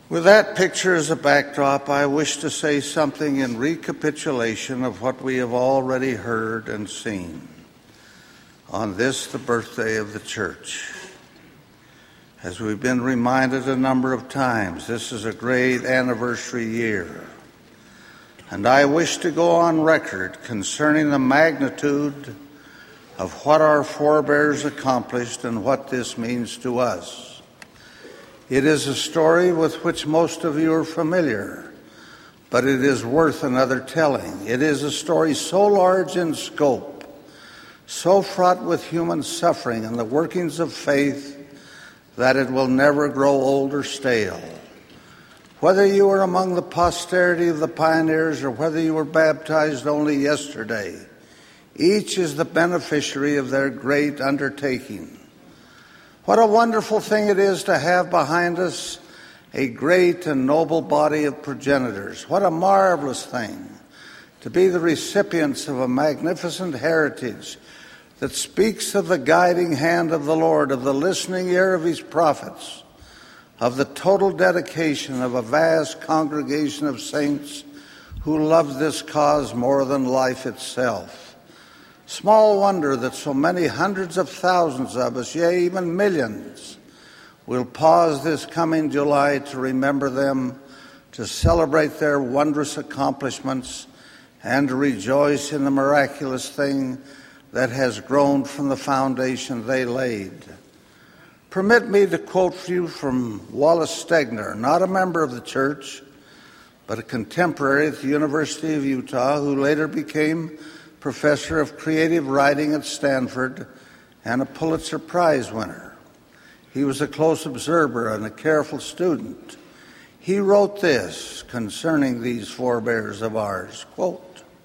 With that picture as a backdrop, I wish to say something in recapitulation of what we have already heard and seen on this, the birthday of the Church. As we've been reminded a number of times, this is a great anniversary year. And I wish to go on record concerning the magnitude of what our forebears accomplished and what this means to us. It is a story with which most of you are familiar, but it is worth another telling. It is a story so large in scope, so fraught with human suffering and the workings of faith, that it will never grow old or stale. Whether you are among the posterity of the pioneers or whether you were baptized only yesterday, each is the beneficiary of their great undertaking. What a wonderful thing it is to have behind us a great and noble body of progenitors. What a marvelous thing to be the recipients of a magnificent heritage that speaks of the guiding hand of the Lord, of the listening ear of his prophets, of the total dedication of a vast congregation of saints who love this cause more than life itself. Small wonder that so many hundreds of thousands of us, yea, even millions, will pause this coming July to remember them, to celebrate their wondrous accomplishments, and to rejoice in the miraculous thing that has grown from the foundation they laid. Permit me to quote for you from Wallace Stegner, not a member of the church, but a contemporary at the University of Utah who later became professor of creative writing at Stanford and a Pulitzer Prize winner. He was a close observer and a careful student. He wrote this concerning these forebears of ours, quote,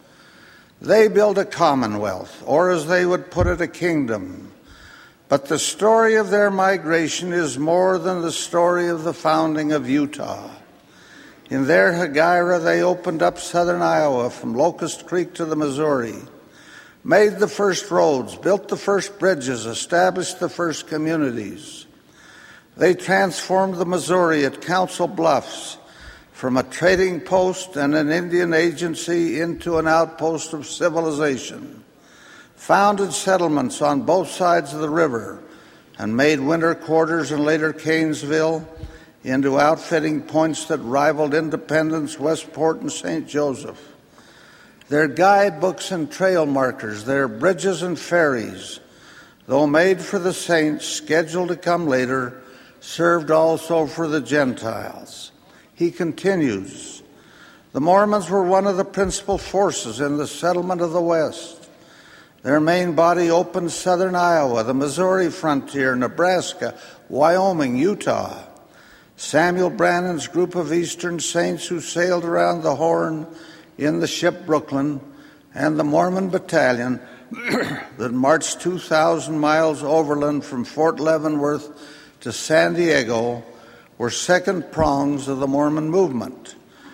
"They built a commonwealth, or as they would put it, a kingdom. But the story of their migration is more than the story of the founding of Utah. In their Hegira, they opened up southern Iowa from Locust Creek to the Missouri, made the first roads, built the first bridges, established the first communities. They transformed the Missouri at Council Bluffs from a trading post and an Indian agency into an outpost of civilization, founded settlements on both sides of the river, and made winter quarters and later Canesville into outfitting points that rivaled Independence, Westport, and St. Joseph. Their guidebooks and trail markers, their bridges and ferries, though made for the saints, scheduled to come later, served also for the Gentiles." He continues, "The Mormons were one of the principal forces in the settlement of the West. Their main body opened southern Iowa, the Missouri frontier, Nebraska, Wyoming, Utah. Samuel Brannan's group of Eastern saints who sailed around the Horn in the ship Brooklyn, and the Mormon battalion that marched 2,000 miles overland from Fort Leavenworth to San Diego were second prongs of the Mormon movement.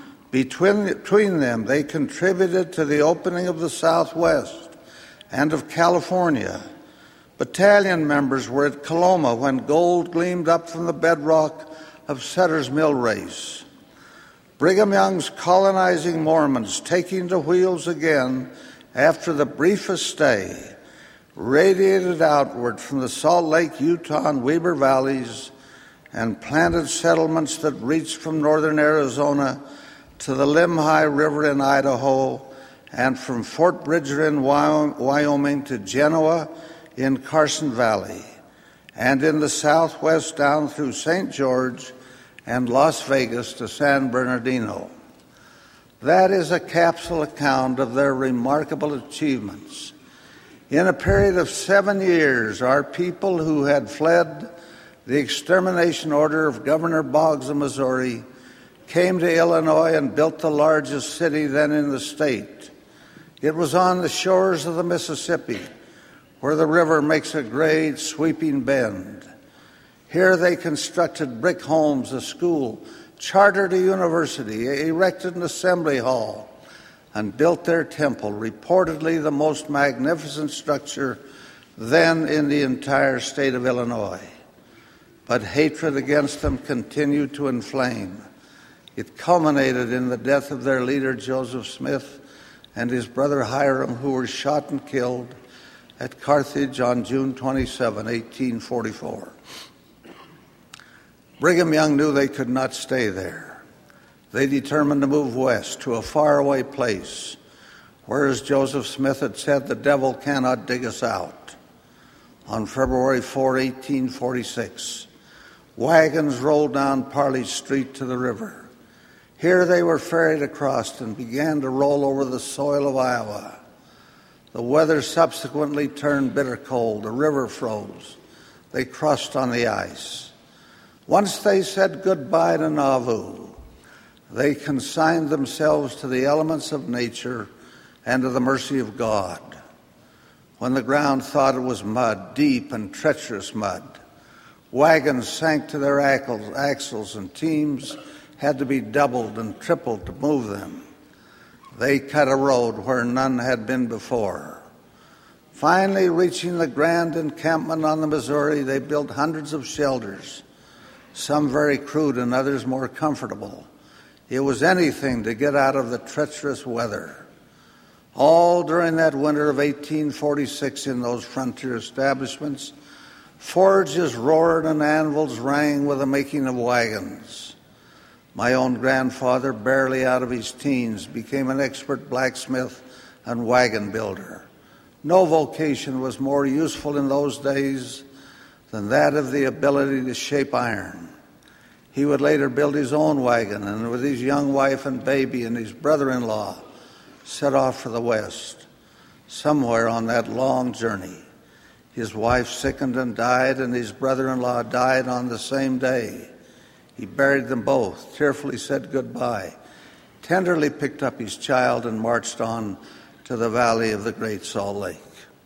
Between them, they contributed to the opening of the Southwest and of California. Battalion members were at Coloma when gold gleamed up from the bedrock of Sutter's Mill Race. Brigham Young's colonizing Mormons, taking the wheels again after the briefest stay, radiated outward from the Salt Lake, Utah, and Weber valleys and planted settlements that reached from northern Arizona to the Limhi River in Idaho, and from Fort Bridger in Wyoming to Genoa in Carson Valley, and in the Southwest down through St. George and Las Vegas to San Bernardino. That is a capsule account of their remarkable achievements. In a period of 7 years, our people who had fled the extermination order of Governor Boggs of Missouri came to Illinois and built the largest city then in the state. It was on the shores of the Mississippi, where the river makes a great sweeping bend. Here they constructed brick homes, a school, chartered a university, erected an assembly hall, and built their temple, reportedly the most magnificent structure then in the entire state of Illinois. But hatred against them continued to inflame. It culminated in the death of their leader, Joseph Smith, and his brother Hiram, who were shot and killed at Carthage on June 27, 1844. Brigham Young knew they could not stay there. They determined to move west to a faraway place where, as Joseph Smith had said, the devil cannot dig us out. On February 4, 1846, wagons rolled down Parley Street to the river. Here they were ferried across and began to roll over the soil of Iowa. The weather subsequently turned bitter cold. The river froze. They crossed on the ice. Once they said goodbye to Nauvoo, they consigned themselves to the elements of nature and to the mercy of God. When the ground thought it was mud, deep and treacherous mud, wagons sank to their axles and teams had to be doubled and tripled to move them. They cut a road where none had been before. Finally, reaching the grand encampment on the Missouri, they built hundreds of shelters, some very crude and others more comfortable. It was anything to get out of the treacherous weather. All during that winter of 1846 in those frontier establishments, forges roared and anvils rang with the making of wagons. My own grandfather, barely out of his teens, became an expert blacksmith and wagon builder. No vocation was more useful in those days than that of the ability to shape iron. He would later build his own wagon, and with his young wife and baby and his brother-in-law, set off for the West. Somewhere on that long journey, his wife sickened and died, and his brother-in-law died on the same day. He buried them both, tearfully said goodbye, tenderly picked up his child, and marched on to the valley of the Great Salt Lake.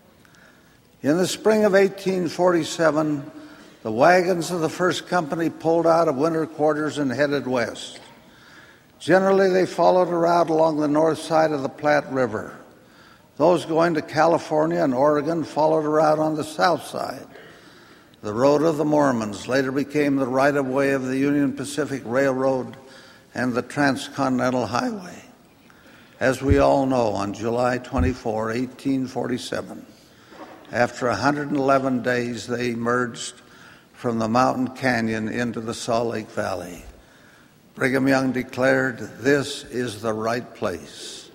In the spring of 1847, the wagons of the first company pulled out of winter quarters and headed west. Generally, they followed a route along the north side of the Platte River. Those going to California and Oregon followed a route on the south side. The Road of the Mormons later became the right-of-way of the Union Pacific Railroad and the Transcontinental Highway. As we all know, on July 24, 1847, after 111 days, they emerged from the mountain canyon into the Salt Lake Valley. Brigham Young declared, "This is the right place."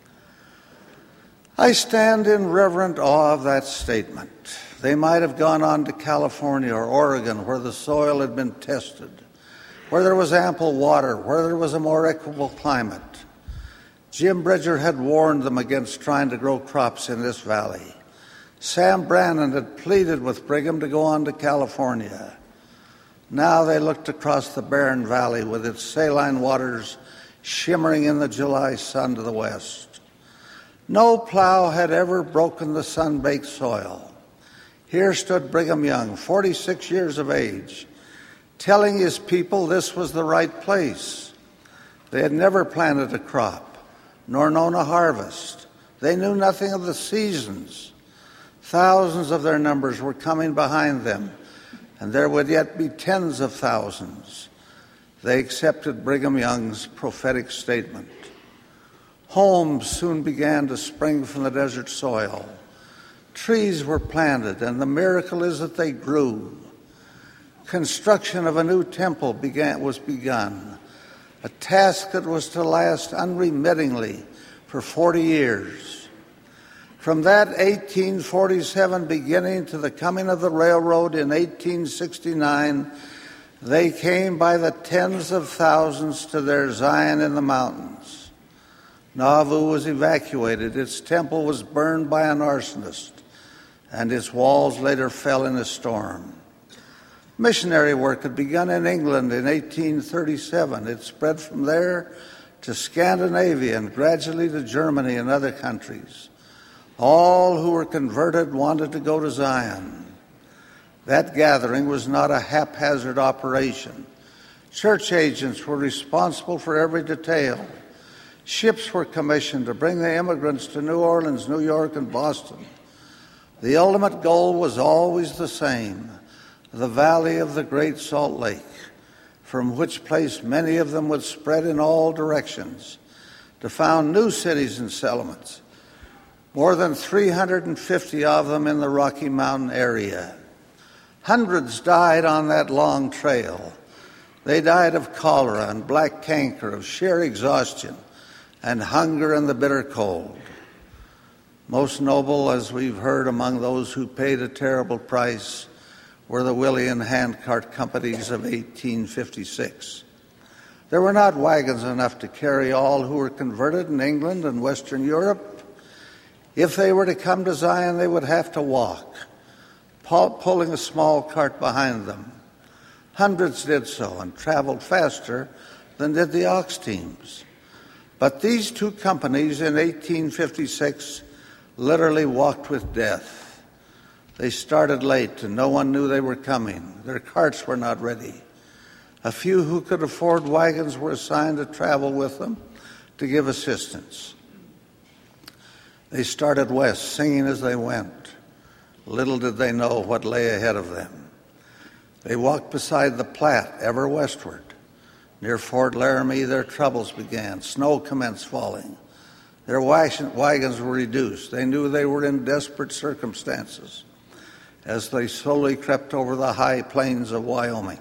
I stand in reverent awe of that statement. They might have gone on to California or Oregon, where the soil had been tested, where there was ample water, where there was a more equable climate. Jim Bridger had warned them against trying to grow crops in this valley. Sam Brannan had pleaded with Brigham to go on to California. Now they looked across the barren valley with its saline waters shimmering in the July sun to the west. No plow had ever broken the sun-baked soil. Here stood Brigham Young, 46 years of age, telling his people this was the right place. They had never planted a crop, nor known a harvest. They knew nothing of the seasons. Thousands of their numbers were coming behind them, and there would yet be tens of thousands. They accepted Brigham Young's prophetic statement. Homes soon began to spring from the desert soil. Trees were planted, and the miracle is that they grew. Construction of a new temple was begun, a task that was to last unremittingly for 40 years. From that 1847 beginning to the coming of the railroad in 1869, they came by the tens of thousands to their Zion in the mountains. Nauvoo was evacuated, its temple was burned by an arsonist, and its walls later fell in a storm. Missionary work had begun in England in 1837. It spread from there to Scandinavia and gradually to Germany and other countries. All who were converted wanted to go to Zion. That gathering was not a haphazard operation. Church agents were responsible for every detail. Ships were commissioned to bring the immigrants to New Orleans, New York, and Boston. The ultimate goal was always the same: the valley of the Great Salt Lake. from which place many of them would spread in all directions to found new cities and settlements, more than 350 of them in the Rocky Mountain area. Hundreds died on that long trail. They died of cholera and black canker, of sheer exhaustion and hunger and the bitter cold. Most noble, as we've heard, among those who paid a terrible price were the Willie and Handcart companies of 1856. There were not wagons enough to carry all who were converted in England and Western Europe. If they were to come to Zion, they would have to walk, pulling a small cart behind them. Hundreds did so and traveled faster than did the ox teams. But these two companies in 1856 literally walked with death. They started late and no one knew they were coming. Their carts were not ready. A few who could afford wagons were assigned to travel with them to give assistance. They started west, singing as they went. Little did they know what lay ahead of them. They walked beside the Platte, ever westward. Near Fort Laramie, their troubles began. Snow commenced falling. Their wagons were reduced. They knew they were in desperate circumstances as they slowly crept over the high plains of Wyoming.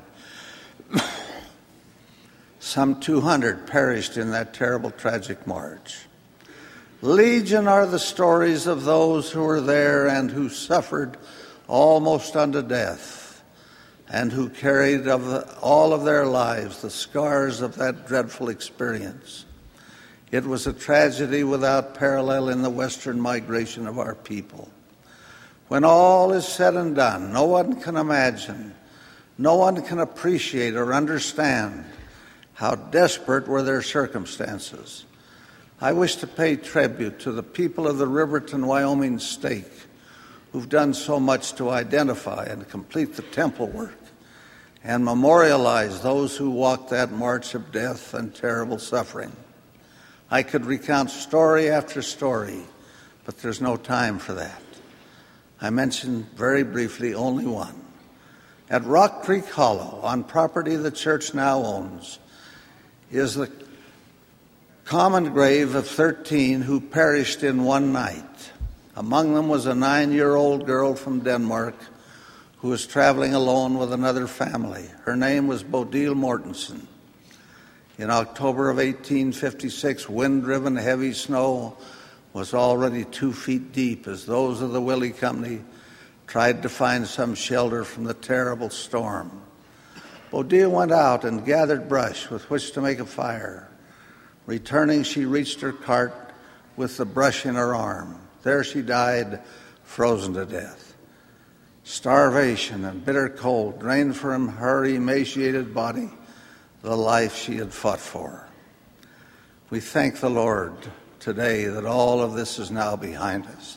Some 200 perished in that terrible, tragic march. Legion are the stories of those who were there and who suffered almost unto death, and who carried all of their lives the scars of that dreadful experience. It was a tragedy without parallel in the western migration of our people. When all is said and done, no one can imagine, no one can appreciate or understand how desperate were their circumstances. I wish to pay tribute to the people of the Riverton, Wyoming stake who've done so much to identify and complete the temple work and memorialize those who walked that march of death and terrible suffering. I could recount story after story, but there's no time for that. I mention very briefly only one. At Rock Creek Hollow, on property the church now owns, is the common grave of 13 who perished in one night. Among them was a 9-year-old girl from Denmark who was traveling alone with another family. Her name was Bodil Mortensen. In October of 1856, wind-driven heavy snow was already 2 feet deep as those of the Willie Company tried to find some shelter from the terrible storm. Bodil went out and gathered brush with which to make a fire. Returning, she reached her cart with the brush in her arm. There she died, frozen to death. Starvation and bitter cold drained from her emaciated body the life she had fought for. We thank the Lord today that all of this is now behind us.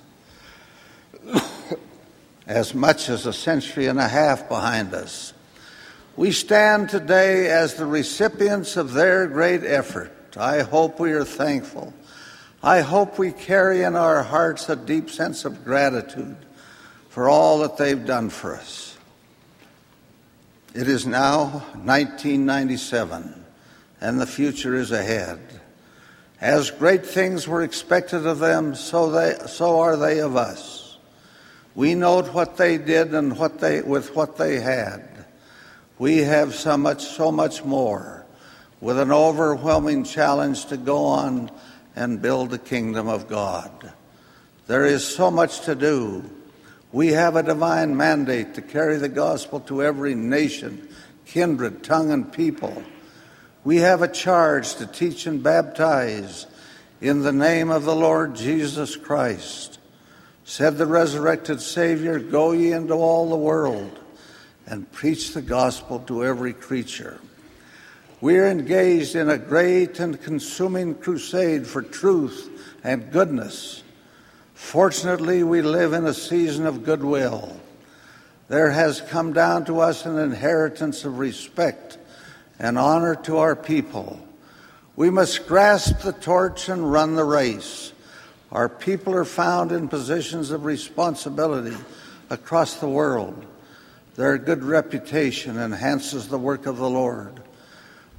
As much as a century and a half behind us. We stand today as the recipients of their great effort. I hope we are thankful. I hope we carry in our hearts a deep sense of gratitude for all that they've done for us. It is now 1997, and the future is ahead. As great things were expected of them, so are they of us. We note what they did and with what they had. We have so much more, with an overwhelming challenge to go on and build the kingdom of God. There is so much to do. We have a divine mandate to carry the gospel to every nation, kindred, tongue, and people. We have a charge to teach and baptize in the name of the Lord Jesus Christ. Said the resurrected Savior, "Go ye into all the world and preach the gospel to every creature." We are engaged in a great and consuming crusade for truth and goodness. Fortunately, we live in a season of goodwill. There has come down to us an inheritance of respect and honor to our people. We must grasp the torch and run the race. Our people are found in positions of responsibility across the world. Their good reputation enhances the work of the Lord.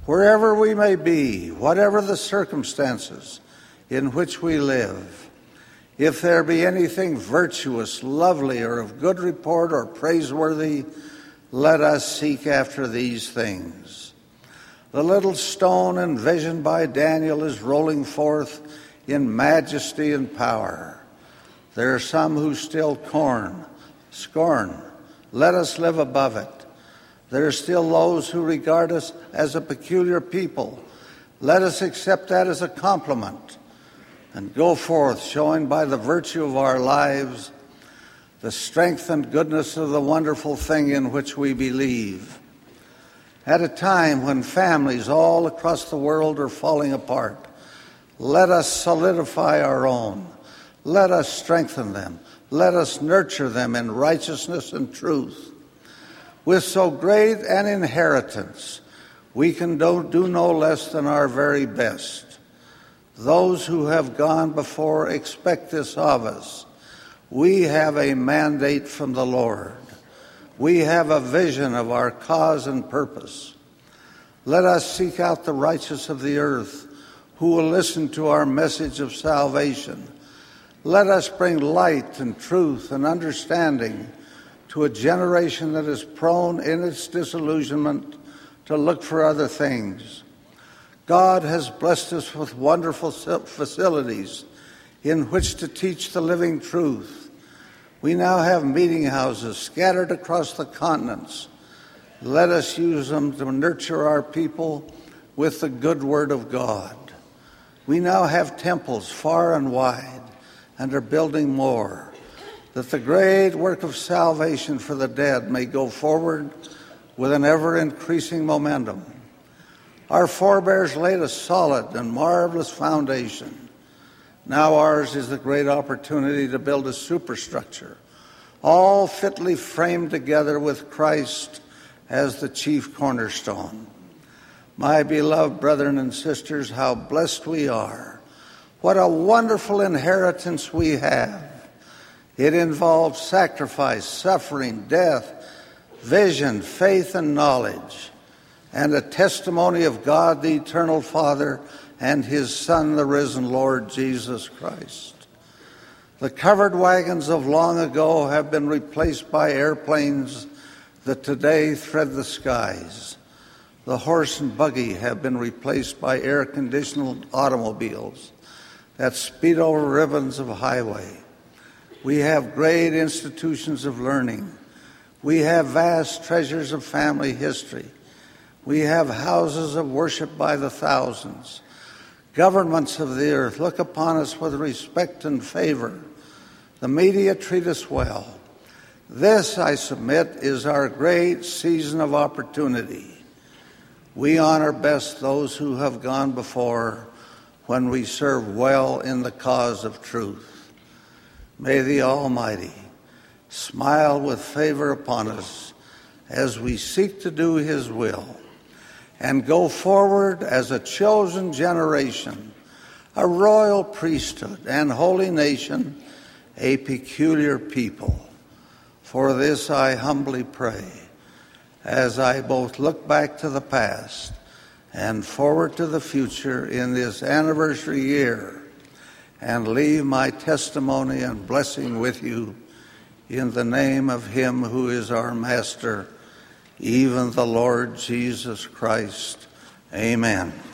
Wherever we may be, whatever the circumstances in which we live, if there be anything virtuous, lovely, or of good report or praiseworthy, let us seek after these things. The little stone envisioned by Daniel is rolling forth in majesty and power. There are some who still scorn. Let us live above it. There are still those who regard us as a peculiar people. Let us accept that as a compliment and go forth showing by the virtue of our lives the strength and goodness of the wonderful thing in which we believe. At a time when families all across the world are falling apart, let us solidify our own. Let us strengthen them. Let us nurture them in righteousness and truth. With so great an inheritance, we can do no less than our very best. Those who have gone before expect this of us. We have a mandate from the Lord. We have a vision of our cause and purpose. Let us seek out the righteous of the earth who will listen to our message of salvation. Let us bring light and truth and understanding to a generation that is prone in its disillusionment to look for other things. God has blessed us with wonderful facilities in which to teach the living truth. We now have meeting houses scattered across the continents. Let us use them to nurture our people with the good word of God. We now have temples far and wide and are building more, that the great work of salvation for the dead may go forward with an ever-increasing momentum. Our forebears laid a solid and marvelous foundation. Now ours is the great opportunity to build a superstructure, all fitly framed together with Christ as the chief cornerstone. My beloved brethren and sisters, how blessed we are. What a wonderful inheritance we have. It involves sacrifice, suffering, death, vision, faith, and knowledge, and a testimony of God, the eternal Father, and his Son, the risen Lord Jesus Christ. The covered wagons of long ago have been replaced by airplanes that today thread the skies. The horse and buggy have been replaced by air-conditioned automobiles that speed over ribbons of highway. We have great institutions of learning. We have vast treasures of family history. We have houses of worship by the thousands. Governments of the earth look upon us with respect and favor. The media treat us well. This, I submit, is our great season of opportunity. We honor best those who have gone before when we serve well in the cause of truth. May the Almighty smile with favor upon us as we seek to do his will and go forward as a chosen generation, a royal priesthood and holy nation, a peculiar people. For this I humbly pray, as I both look back to the past and forward to the future in this anniversary year, and leave my testimony and blessing with you in the name of him who is our Master, even the Lord Jesus Christ. Amen.